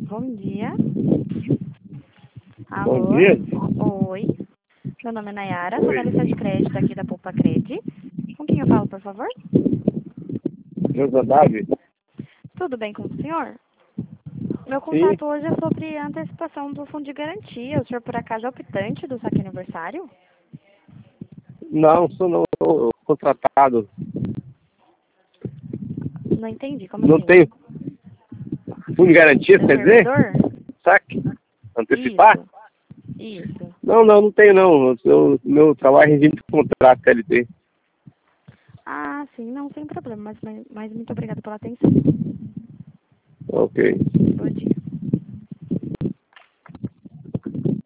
Bom dia. Bom Alô? dia. Oi. Meu nome é Nayara, sou Oi. analista de crédito aqui da Poupa Cred. Com quem eu falo, por favor? Josadavi? Tudo bem com o senhor? Meu Sim. contato hoje é sobre a antecipação do fundo de garantia. O senhor, por acaso, é optante do saque aniversário? Não, sou não, sou contratado. Não entendi, como Não assim? tenho fundo de garantia, Seu quer dizer? servidor? Saque? Antecipar? Isso. Não tenho não. Meu trabalho é regime de contrato CLT. Ah, sim, não, sem problema, mas muito obrigada pela atenção. Ok. Bom dia.